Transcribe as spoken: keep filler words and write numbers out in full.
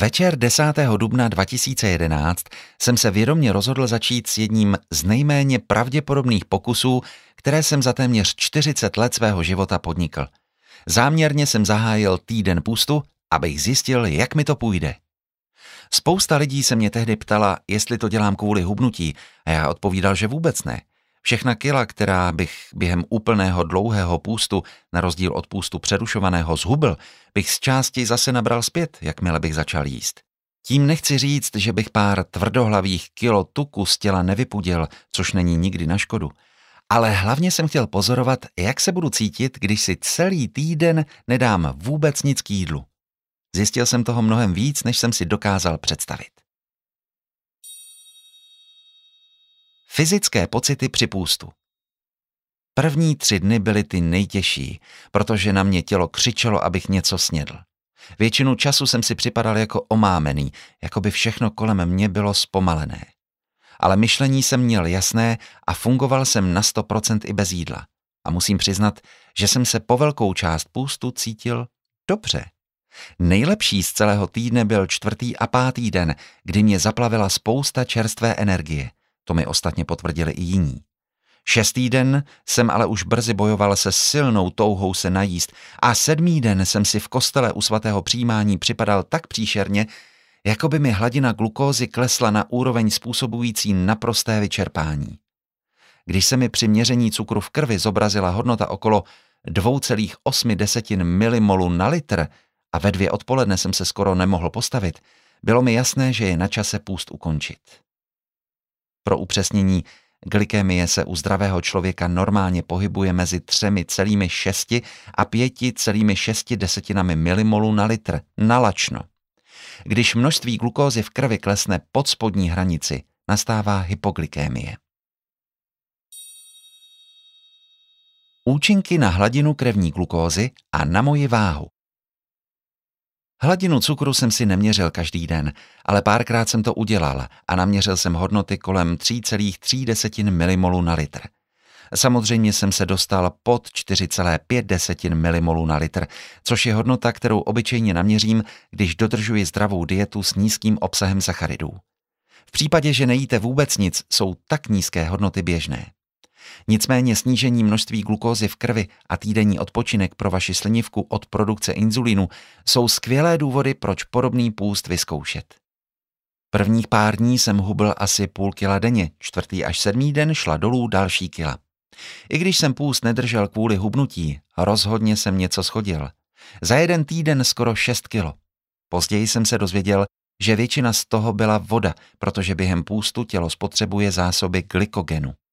Večer desátého dubna dva tisíce jedenáct jsem se vědomě rozhodl začít s jedním z nejméně pravděpodobných pokusů, které jsem za téměř čtyřicet let svého života podnikl. Záměrně jsem zahájil týden půstu, abych zjistil, jak mi to půjde. Spousta lidí se mě tehdy ptala, jestli to dělám kvůli hubnutí, a já odpovídal, že vůbec ne. Všechna kila, která bych během úplného dlouhého půstu, na rozdíl od půstu přerušovaného, zhubil, bych z části zase nabral zpět, jakmile bych začal jíst. Tím nechci říct, že bych pár tvrdohlavých kilo tuku z těla nevypudil, což není nikdy na škodu. Ale hlavně jsem chtěl pozorovat, jak se budu cítit, když si celý týden nedám vůbec nic k jídlu. Zjistil jsem toho mnohem víc, než jsem si dokázal představit. Fyzické pocity při půstu. První tři dny byly ty nejtěžší, protože na mě tělo křičelo, abych něco snědl. Většinu času jsem si připadal jako omámený, jako by všechno kolem mě bylo zpomalené. Ale myšlení jsem měl jasné a fungoval jsem na sto procent i bez jídla. A musím přiznat, že jsem se po velkou část půstu cítil dobře. Nejlepší z celého týdne byl čtvrtý a pátý den, kdy mě zaplavila spousta čerstvé energie. To mi ostatně potvrdili i jiní. Šestý den jsem ale už brzy bojoval se silnou touhou se najíst a sedmý den jsem si v kostele u svatého přijímání připadal tak příšerně, jako by mi hladina glukózy klesla na úroveň způsobující naprosté vyčerpání. Když se mi při měření cukru v krvi zobrazila hodnota okolo dvě celá osm milimolů na litr a ve dvě odpoledne jsem se skoro nemohl postavit, bylo mi jasné, že je na čase půst ukončit. Pro upřesnění, glykémie se u zdravého člověka normálně pohybuje mezi třemi celými šesti a pěti celými šesti desetinami milimolů na litr na lačno. Když množství glukózy v krvi klesne pod spodní hranici, nastává hypoglykémie. Účinky na hladinu krevní glukózy a na moji váhu. Hladinu cukru jsem si neměřil každý den, ale párkrát jsem to udělal a naměřil jsem hodnoty kolem tři celá tři milimolů na litr. Samozřejmě jsem se dostal pod čtyři celá pět milimolů na litr, což je hodnota, kterou obyčejně naměřím, když dodržuji zdravou dietu s nízkým obsahem sacharidů. V případě, že nejíte vůbec nic, jsou tak nízké hodnoty běžné. Nicméně snížení množství glukózy v krvi a týdenní odpočinek pro vaši slinivku od produkce inzulínu jsou skvělé důvody, proč podobný půst vyzkoušet. Prvních pár dní jsem hubl asi půl kila denně, čtvrtý až sedmý den šla dolů další kila. I když jsem půst nedržel kvůli hubnutí, rozhodně jsem něco schodil. Za jeden týden skoro šest kilo. Později jsem se dozvěděl, že většina z toho byla voda, protože během půstu tělo spotřebuje zásoby glykogenu.